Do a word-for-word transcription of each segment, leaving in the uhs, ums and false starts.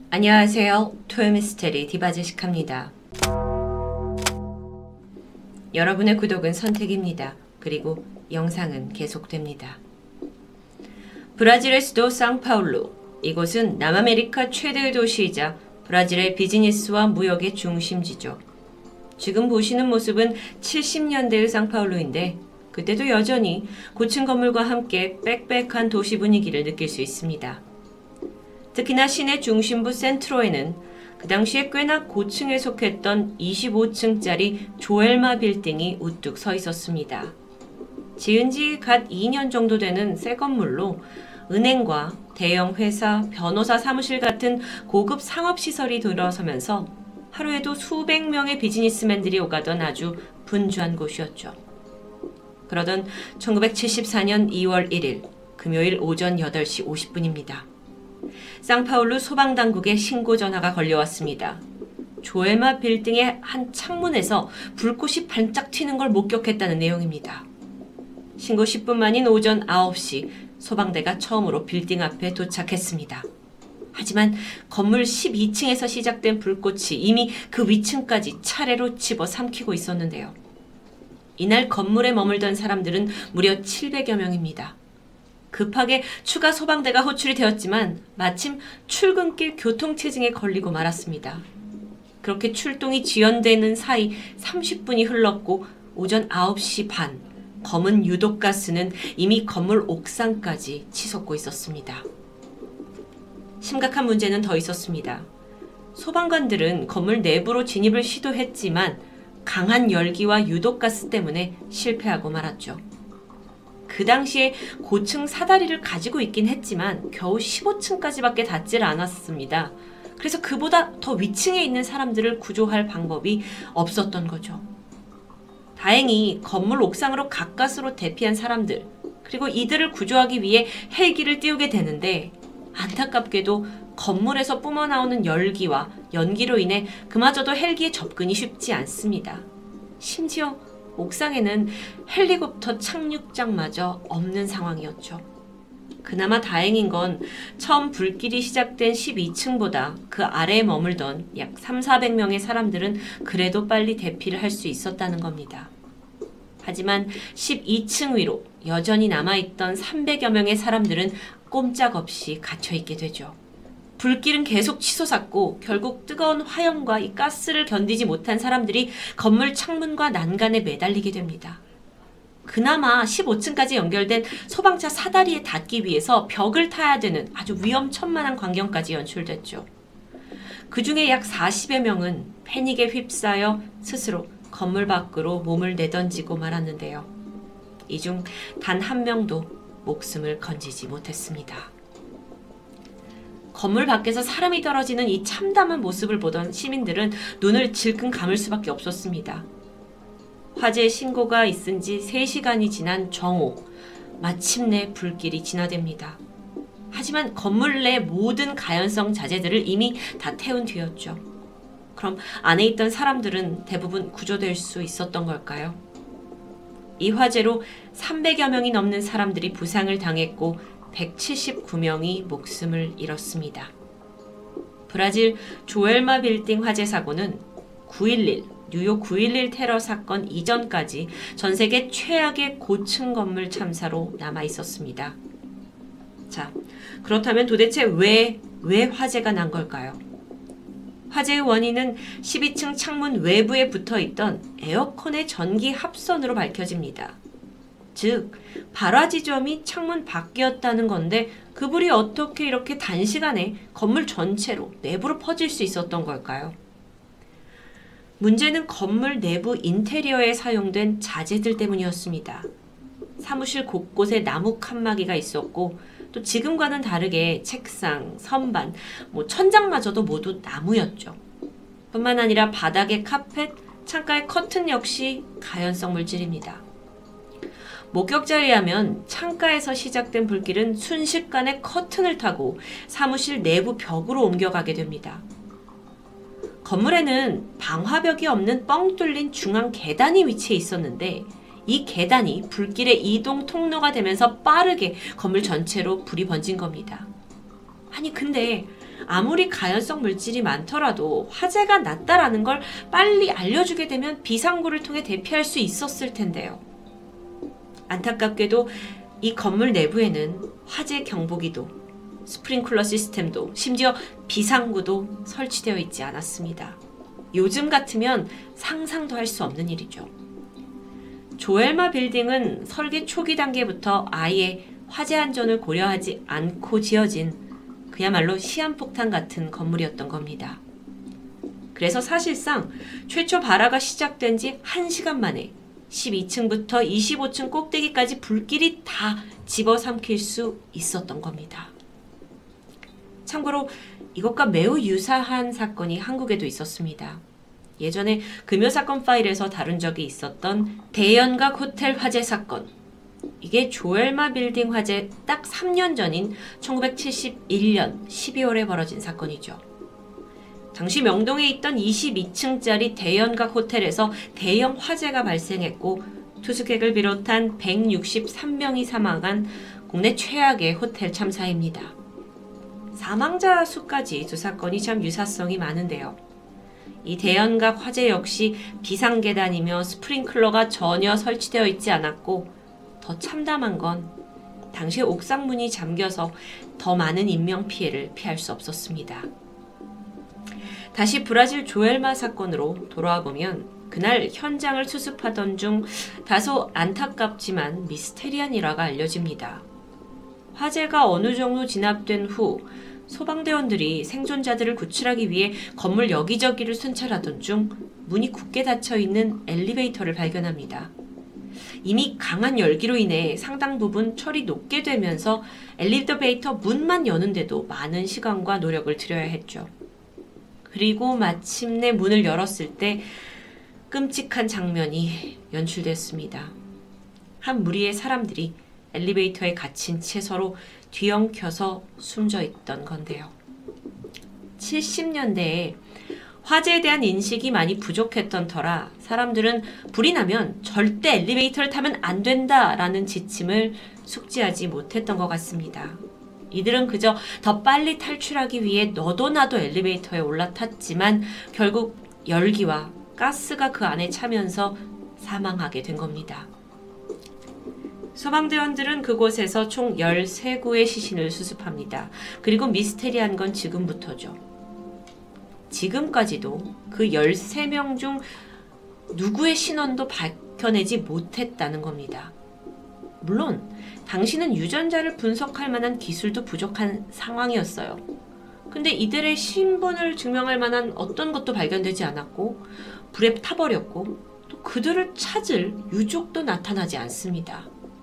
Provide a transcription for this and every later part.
안녕하세요. 토요미스테리 디바제시카입니다. 여러분의 구독은 선택입니다. 그리고 영상은 계속됩니다. 브라질의 수도 상파울루. 이곳은 남아메리카 최대의 도시이자 브라질의 비즈니스와 무역의 중심지죠. 지금 보시는 모습은 칠십 년대의 상파울루인데 그때도 여전히 고층 건물과 함께 빽빽한 도시 분위기를 느낄 수 있습니다. 특히나 시내 중심부 센트로에는 그 당시에 꽤나 고층에 속했던 이십오 층짜리 조엘마 빌딩이 우뚝 서 있었습니다. 지은 지 갓 이 년 정도 되는 새 건물로 은행과 대형 회사, 변호사 사무실 같은 고급 상업시설이 들어서면서 하루에도 수백 명의 비즈니스맨들이 오가던 아주 분주한 곳이었죠. 그러던 천구백칠십사 년 이월 일일 금요일 오전 여덟 시 오십 분입니다. 상파울루 소방당국에 신고 전화가 걸려왔습니다. 조엘마 빌딩의 한 창문에서 불꽃이 반짝 튀는 걸 목격했다는 내용입니다. 신고 십 분 만인 오전 아홉 시 소방대가 처음으로 빌딩 앞에 도착했습니다. 하지만 건물 십이 층에서 시작된 불꽃이 이미 그 위층까지 차례로 집어삼키고 있었는데요. 이날 건물에 머물던 사람들은 무려 칠백여 명입니다. 급하게 추가 소방대가 호출이 되었지만 마침 출근길 교통체증에 걸리고 말았습니다. 그렇게 출동이 지연되는 사이 삼십 분이 흘렀고 오전 아홉 시 반 검은 유독가스는 이미 건물 옥상까지 치솟고 있었습니다. 심각한 문제는 더 있었습니다. 소방관들은 건물 내부로 진입을 시도했지만 강한 열기와 유독가스 때문에 실패하고 말았죠. 그 당시에 고층 사다리를 가지고 있긴 했지만 겨우 십오 층까지밖에 닿질 않았습니다. 그래서 그보다 더 위층에 있는 사람들을 구조할 방법이 없었던 거죠. 다행히 건물 옥상으로 가까스로 대피한 사람들, 그리고 이들을 구조하기 위해 헬기를 띄우게 되는데 안타깝게도 건물에서 뿜어나오는 열기와 연기로 인해 그마저도 헬기에 접근이 쉽지 않습니다. 심지어 옥상에는 헬리콥터 착륙장마저 없는 상황이었죠. 그나마 다행인 건 처음 불길이 시작된 십이 층보다 그 아래에 머물던 약 삼사백 명의 사람들은 그래도 빨리 대피를 할 수 있었다는 겁니다. 하지만 십이 층 위로 여전히 남아있던 삼백여 명의 사람들은 꼼짝없이 갇혀있게 되죠. 불길은 계속 치솟았고 결국 뜨거운 화염과 이 가스를 견디지 못한 사람들이 건물 창문과 난간에 매달리게 됩니다. 그나마 십오 층까지 연결된 소방차 사다리에 닿기 위해서 벽을 타야 되는 아주 위험천만한 광경까지 연출됐죠. 그 중에 약 사십여 명은 패닉에 휩싸여 스스로 건물 밖으로 몸을 내던지고 말았는데요. 이 중 단 한 명도 목숨을 건지지 못했습니다. 건물 밖에서 사람이 떨어지는 이 참담한 모습을 보던 시민들은 눈을 질끈 감을 수밖에 없었습니다. 화재 신고가 있은 지 세 시간이 지난 정오, 마침내 불길이 진화됩니다. 하지만 건물 내 모든 가연성 자재들을 이미 다 태운 뒤였죠. 그럼 안에 있던 사람들은 대부분 구조될 수 있었던 걸까요? 이 화재로 삼백여 명이 넘는 사람들이 부상을 당했고 백칠십구 명이 목숨을 잃었습니다. 브라질 조엘마 빌딩 화재 사고는 구일일 뉴욕 구일일 테러 사건 이전까지 전 세계 최악의 고층 건물 참사로 남아 있었습니다. 자, 그렇다면 도대체 왜, 왜 화재가 난 걸까요? 화재의 원인은 십이 층 창문 외부에 붙어있던 에어컨의 전기 합선으로 밝혀집니다. 즉, 발화 지점이 창문 밖이었다는 건데 그 불이 어떻게 이렇게 단시간에 건물 전체로 내부로 퍼질 수 있었던 걸까요? 문제는 건물 내부 인테리어에 사용된 자재들 때문이었습니다. 사무실 곳곳에 나무 칸막이가 있었고 또 지금과는 다르게 책상, 선반, 뭐 천장마저도 모두 나무였죠. 뿐만 아니라 바닥의 카펫, 창가의 커튼 역시 가연성 물질입니다. 목격자에 의하면 창가에서 시작된 불길은 순식간에 커튼을 타고 사무실 내부 벽으로 옮겨가게 됩니다. 건물에는 방화벽이 없는 뻥 뚫린 중앙 계단이 위치해 있었는데 이 계단이 불길의 이동 통로가 되면서 빠르게 건물 전체로 불이 번진 겁니다. 아니 근데 아무리 가연성 물질이 많더라도 화재가 났다라는 걸 빨리 알려주게 되면 비상구를 통해 대피할 수 있었을 텐데요. 안타깝게도 이 건물 내부에는 화재 경보기도, 스프링클러 시스템도, 심지어 비상구도 설치되어 있지 않았습니다. 요즘 같으면 상상도 할 수 없는 일이죠. 조엘마 빌딩은 설계 초기 단계부터 아예 화재 안전을 고려하지 않고 지어진 그야말로 시한폭탄 같은 건물이었던 겁니다. 그래서 사실상 최초 발화가 시작된 지 한 시간 만에 십이 층부터 이십오 층 꼭대기까지 불길이 다 집어삼킬 수 있었던 겁니다. 참고로 이것과 매우 유사한 사건이 한국에도 있었습니다. 예전에 금요사건 파일에서 다룬 적이 있었던 대연각 호텔 화재 사건. 이게 조엘마 빌딩 화재 딱 삼 년 전인 천구백칠십일 년 십이월에 벌어진 사건이죠. 당시 명동에 있던 이십이 층짜리 대연각 호텔에서 대형 화재가 발생했고 투숙객을 비롯한 백육십삼 명이 사망한 국내 최악의 호텔 참사입니다. 사망자 수까지 두 사건이 참 유사성이 많은데요. 이 대연각 화재 역시 비상계단이며 스프링클러가 전혀 설치되어 있지 않았고 더 참담한 건 당시 옥상 문이 잠겨서 더 많은 인명피해를 피할 수 없었습니다. 다시 브라질 조엘마 사건으로 돌아와 보면 그날 현장을 수습하던 중 다소 안타깝지만 미스테리한 일화가 알려집니다. 화재가 어느 정도 진압된 후 소방대원들이 생존자들을 구출하기 위해 건물 여기저기를 순찰하던 중 문이 굳게 닫혀있는 엘리베이터를 발견합니다. 이미 강한 열기로 인해 상당 부분 철이 녹게 되면서 엘리베이터 문만 여는데도 많은 시간과 노력을 들여야 했죠. 그리고 마침내 문을 열었을 때 끔찍한 장면이 연출됐습니다. 한 무리의 사람들이 엘리베이터에 갇힌 채 서로 뒤엉켜서 숨져 있던 건데요. 칠십 년대에 화재에 대한 인식이 많이 부족했던 터라 사람들은 불이 나면 절대 엘리베이터를 타면 안 된다라는 지침을 숙지하지 못했던 것 같습니다. 이들은 그저 더 빨리 탈출하기 위해 너도 나도 엘리베이터에 올라탔지만 결국 열기와 가스가 그 안에 차면서 사망하게 된 겁니다. 소방대원들은 그곳에서 총 열세 구의 시신을 수습합니다. 그리고 미스테리한 건 지금부터죠. 지금까지도 그 열세 명 중 누구의 신원도 밝혀내지 못했다는 겁니다. 물론 당시는 유전자를 분석할 만한 기술도 부족한 상황이었어요. 근데 이들의 신분을 증명할 만한 어떤 것도 발견되지 않았고 불에 타버렸고 또 그들을 찾을 유족도 나타나지 않습니다.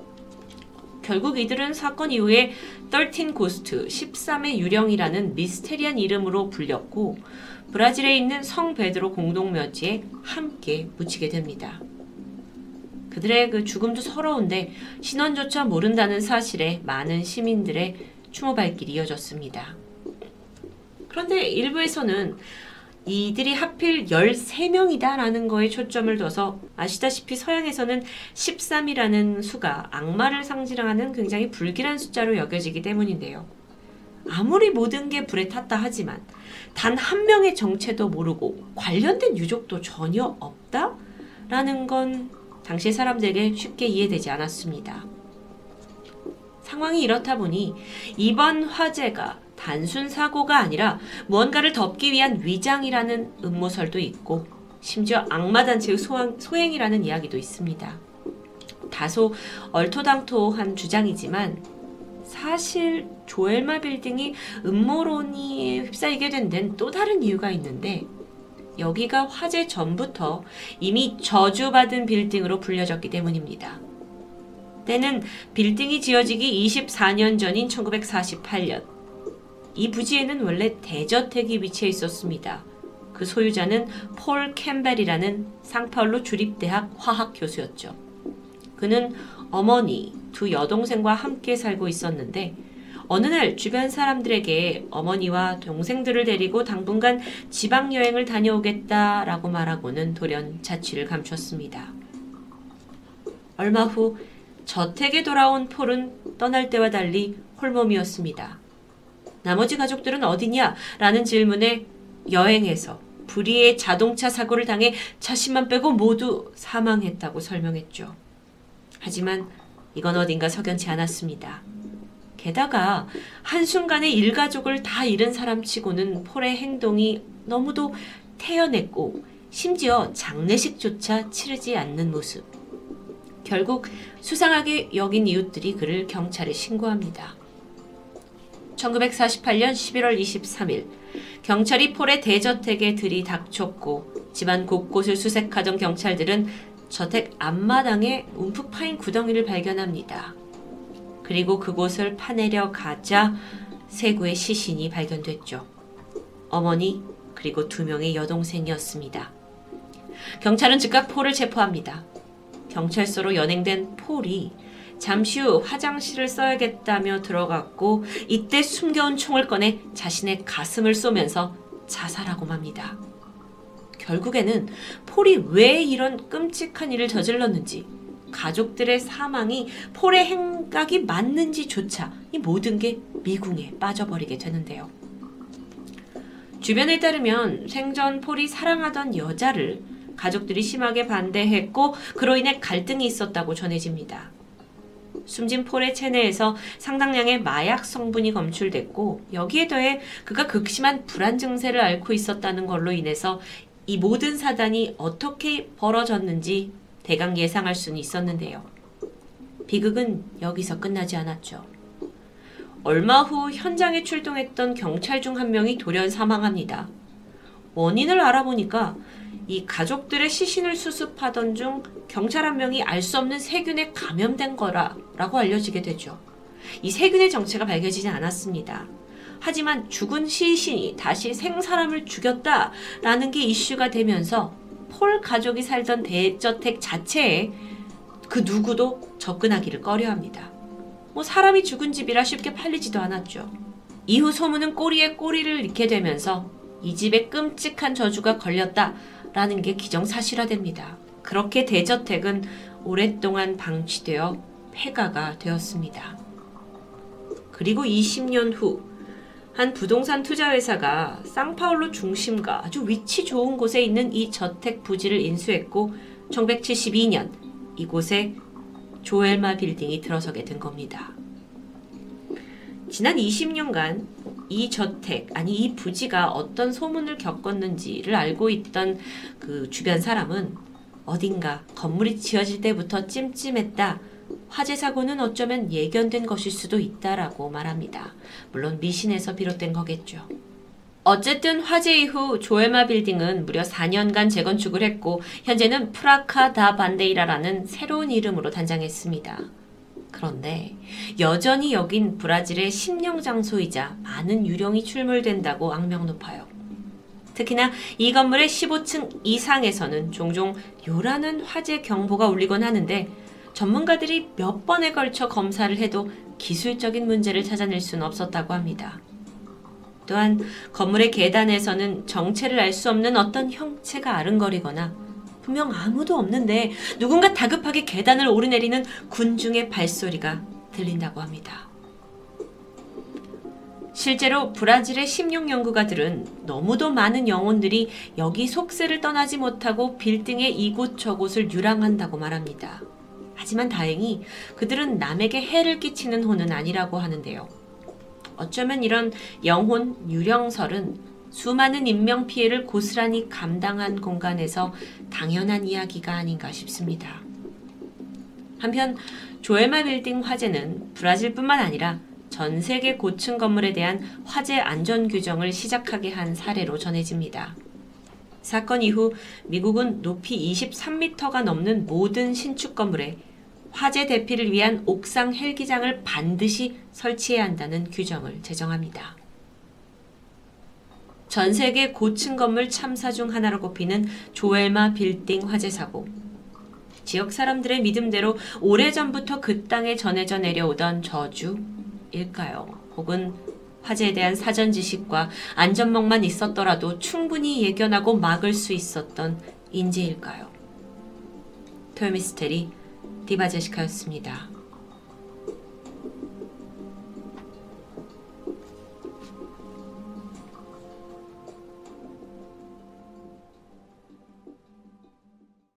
결국 이들은 사건 이후에 십삼 고스트, 십삼의 유령이라는 미스테리한 이름으로 불렸고 브라질에 있는 성 베드로 공동묘지에 함께 묻히게 됩니다. 그들의 그 죽음도 서러운데 신원조차 모른다는 사실에 많은 시민들의 추모 발길이 이어졌습니다. 그런데 일부에서는 이들이 하필 열세 명이다 라는 거에 초점을 둬서 아시다시피 서양에서는 십삼이라는 수가 악마를 상징하는 굉장히 불길한 숫자로 여겨지기 때문인데요. 아무리 모든 게 불에 탔다 하지만 단 한 명의 정체도 모르고 관련된 유족도 전혀 없다? 라는 건 당시 사람들에게 쉽게 이해되지 않았습니다. 상황이 이렇다 보니 이번 화재가 단순 사고가 아니라 무언가를 덮기 위한 위장이라는 음모설도 있고 심지어 악마단체의 소행, 소행이라는 이야기도 있습니다. 다소 얼토당토한 주장이지만 사실 조엘마 빌딩이 음모론이 휩싸이게 된 데는 또 다른 이유가 있는데 여기가 화재 전부터 이미 저주받은 빌딩으로 불려졌기 때문입니다. 때는 빌딩이 지어지기 이십사 년 전인 천구백사십팔 년. 이 부지에는 원래 대저택이 위치해 있었습니다. 그 소유자는 폴 캠벨이라는 상파울루 주립대학 화학 교수였죠. 그는 어머니, 두 여동생과 함께 살고 있었는데 어느 날 주변 사람들에게 어머니와 동생들을 데리고 당분간 지방여행을 다녀오겠다라고 말하고는 돌연 자취를 감췄습니다. 얼마 후 저택에 돌아온 폴은 떠날 때와 달리 홀몸이었습니다. 나머지 가족들은 어디냐? 라는 질문에 여행에서 불의의 자동차 사고를 당해 자신만 빼고 모두 사망했다고 설명했죠. 하지만 이건 어딘가 석연치 않았습니다. 게다가 한순간에 일가족을 다 잃은 사람치고는 폴의 행동이 너무도 태연했고 심지어 장례식조차 치르지 않는 모습. 결국 수상하게 여긴 이웃들이 그를 경찰에 신고합니다. 천구백사십팔 년 십일월 이십삼일 경찰이 폴의 대저택에 들이닥쳤고 집안 곳곳을 수색하던 경찰들은 저택 앞마당에 움푹 파인 구덩이를 발견합니다. 그리고 그곳을 파내려 가자 세 구의 시신이 발견됐죠. 어머니 그리고 두 명의 여동생이었습니다. 경찰은 즉각 폴을 체포합니다. 경찰서로 연행된 폴이 잠시 후 화장실을 써야겠다며 들어갔고 이때 숨겨온 총을 꺼내 자신의 가슴을 쏘면서 자살하고 맙니다. 결국에는 폴이 왜 이런 끔찍한 일을 저질렀는지, 가족들의 사망이 폴의 행각이 맞는지조차 이 모든 게 미궁에 빠져버리게 되는데요. 주변에 따르면 생전 폴이 사랑하던 여자를 가족들이 심하게 반대했고 그로 인해 갈등이 있었다고 전해집니다. 숨진 폴의 체내에서 상당량의 마약 성분이 검출됐고 여기에 더해 그가 극심한 불안 증세를 앓고 있었다는 걸로 인해서 이 모든 사단이 어떻게 벌어졌는지 대강 예상할 수는 있었는데요. 비극은 여기서 끝나지 않았죠. 얼마 후 현장에 출동했던 경찰 중 한 명이 돌연 사망합니다. 원인을 알아보니까 이 가족들의 시신을 수습하던 중 경찰 한 명이 알 수 없는 세균에 감염된 거라고 알려지게 되죠. 이 세균의 정체가 밝혀지지 않았습니다. 하지만 죽은 시신이 다시 생사람을 죽였다라는 게 이슈가 되면서 폴 가족이 살던 대저택 자체에 그 누구도 접근하기를 꺼려합니다. 뭐 사람이 죽은 집이라 쉽게 팔리지도 않았죠. 이후 소문은 꼬리에 꼬리를 잃게 되면서 이 집에 끔찍한 저주가 걸렸다라는 게 기정사실화됩니다. 그렇게 대저택은 오랫동안 방치되어 폐가가 되었습니다. 그리고 이십 년 후 한 부동산 투자회사가 상파울루 중심가 아주 위치 좋은 곳에 있는 이 저택 부지를 인수했고 천구백칠십이 년 이곳에 조엘마 빌딩이 들어서게 된 겁니다. 지난 이십 년간 이 저택, 아니 이 부지가 어떤 소문을 겪었는지를 알고 있던 그 주변 사람은 어딘가 건물이 지어질 때부터 찜찜했다. 화재 사고는 어쩌면 예견된 것일 수도 있다라고 말합니다. 물론 미신에서 비롯된 거겠죠. 어쨌든 화재 이후 조엘마 빌딩은 무려 사 년간 재건축을 했고 현재는 프라카 다 반데이라라는 새로운 이름으로 단장했습니다. 그런데 여전히 여긴 브라질의 심령 장소이자 많은 유령이 출몰된다고 악명 높아요. 특히나 이 건물의 십오 층 이상에서는 종종 요란한 화재 경보가 울리곤 하는데 전문가들이 몇 번에 걸쳐 검사를 해도 기술적인 문제를 찾아낼 수는 없었다고 합니다. 또한 건물의 계단에서는 정체를 알 수 없는 어떤 형체가 아른거리거나 분명 아무도 없는데 누군가 다급하게 계단을 오르내리는 군중의 발소리가 들린다고 합니다. 실제로 브라질의 심령 연구가들은 너무도 많은 영혼들이 여기 속세를 떠나지 못하고 빌딩의 이곳저곳을 유랑한다고 말합니다. 하지만 다행히 그들은 남에게 해를 끼치는 혼은 아니라고 하는데요. 어쩌면 이런 영혼 유령설은 수많은 인명피해를 고스란히 감당한 공간에서 당연한 이야기가 아닌가 싶습니다. 한편 조엘마 빌딩 화재는 브라질뿐만 아니라 전 세계 고층 건물에 대한 화재 안전 규정을 시작하게 한 사례로 전해집니다. 사건 이후 미국은 높이 이십삼 미터가 넘는 모든 신축 건물에 화재 대피를 위한 옥상 헬기장을 반드시 설치해야 한다는 규정을 제정합니다. 전 세계 고층 건물 참사 중 하나로 꼽히는 조엘마 빌딩 화재 사고. 지역 사람들의 믿음대로 오래전부터 그 땅에 전해져 내려오던 저주일까요? 혹은 화재에 대한 사전 지식과 안전망만 있었더라도 충분히 예견하고 막을 수 있었던 인재일까요? 토요미스테리 디바제시카였습니다.